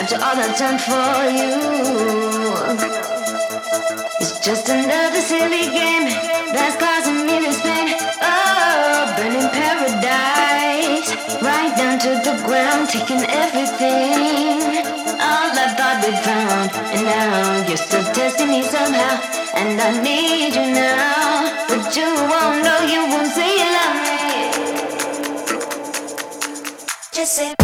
after all I've done for you. It's just another silly game that's causing me this pain. Oh, burning paradise, right down to the ground, taking everything. All I thought we'd found, and now you're still testing me somehow. And I need you now, but you won't know, you won't say you love me. Just say